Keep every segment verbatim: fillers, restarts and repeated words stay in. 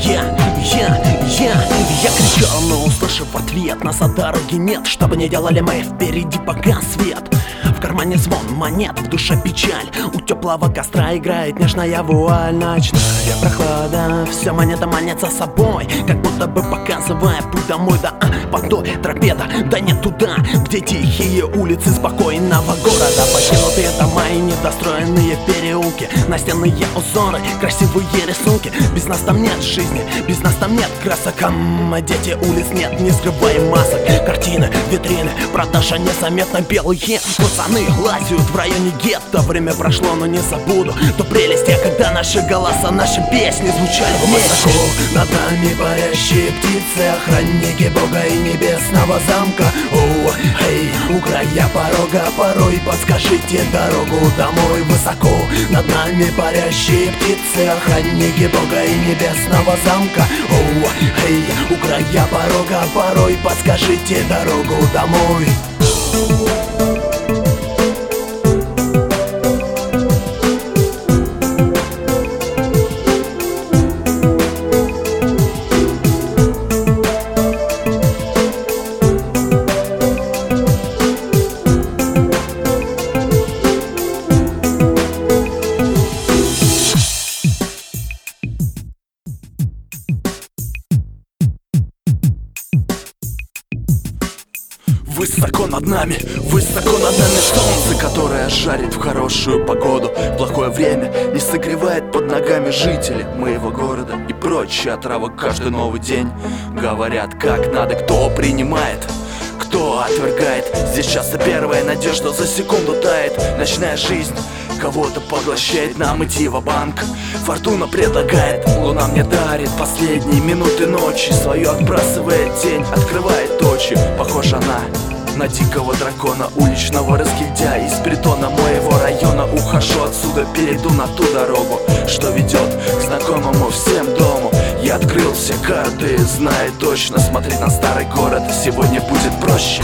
Я, я, я, я кричал, но услышав в ответ: нас от дороги нет. Что бы ни делали мы, впереди пока свет. В кармане звон монет, в душе печаль. У теплого костра играет нежная вуаль. Ночная прохлада, все монета манит за собой, как будто бы показывая путь домой. Да а, по той тропе, да, да нет туда, где тихие улицы спокойного города. Покинутые дома и недостроенные переулки, настенные узоры, красивые рисунки. Без нас там нет жизни, без нас там нет красок. А дети улиц нет, не скрываем масок. Картины, витрины, продажа незаметно. Белые пацаны лазят в районе гетто. Время прошло, но не забуду ту прелесть, когда наши голоса, наши песни звучали вместе. Высоко над нами парящие птицы, охранники Бога и небесного замка. О, эй, у края порога, порой подскажите дорогу домой. Высоко над нами парящие птицы, охранники Бога и небесного замка. О, эй, у края порога, порой подскажите дорогу домой. Высоко над нами, высоко над нами солнце, которое жарит в хорошую погоду. В плохое время не согревает под ногами жителей моего города. И прочая трава каждый новый день говорят, как надо, кто принимает, кто отвергает. Здесь часто первая надежда за секунду тает. Ночная жизнь кого-то поглощает, нам идти ва-банк. Фортуна предлагает, луна мне дарит последние минуты ночи. Свою отбрасывает тень, открывает очи. Похожа она на дикого дракона, уличного разгильдяя. Из притона моего района ухожу отсюда, перейду на ту дорогу, что ведет к знакомому всем дому. Я открыл все карты, знаю точно, смотреть на старый город сегодня будет проще.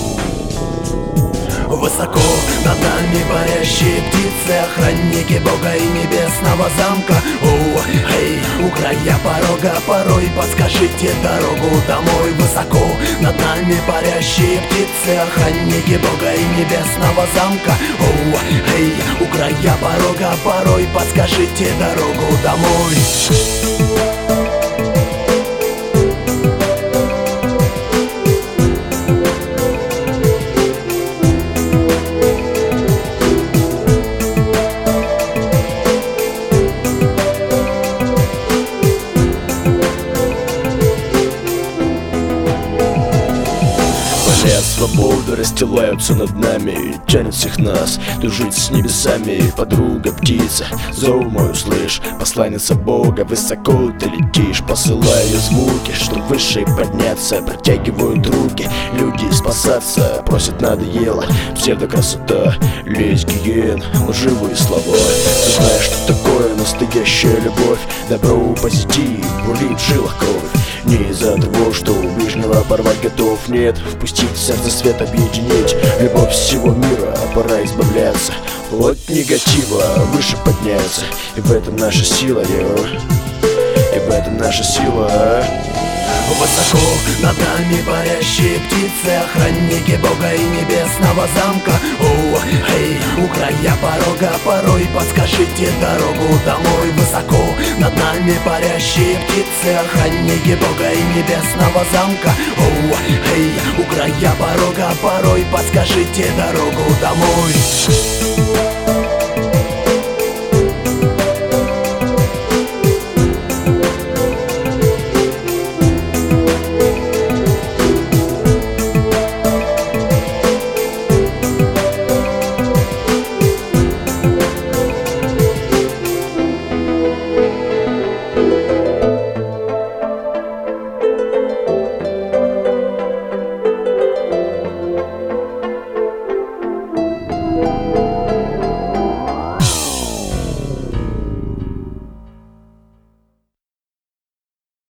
Высоко над нами парящие птицы, охранники Бога и небесного замка. О, эй, у края порога, порой подскажите дорогу домой. Высоко над нами парящие птицы, охранники Бога и небесного замка. О, эй, у края порога, порой подскажите дорогу домой. Свободы расстилаются над нами, тянет всех нас дружить с небесами. Подруга, птица, зов мой услышь, посланница Бога. Высоко ты летишь, посылая звуки, чтоб выше подняться. Протягивают руки, люди спасаться просят, надоело псевдокрасота, лезь гиен, лживые слова. Ты знаешь, что такое настоящая любовь, добро, позитив, бурлит в жилах кровь. Не из-за того, что у ближнего порвать готов, нет, впустить в сердце свет, объединить любовь всего мира. Пора избавляться от негатива, выше подняться. И в этом наша сила, йо. И в этом наша сила. Высоко над нами парящие птицы, охранники Бога и небесного замка. О, эй, у края порога, порой подскажите дорогу домой. Высоко над нами парящие птицы, охранники Бога и небесного замка. О, эй, у края порога, порой подскажите дорогу домой.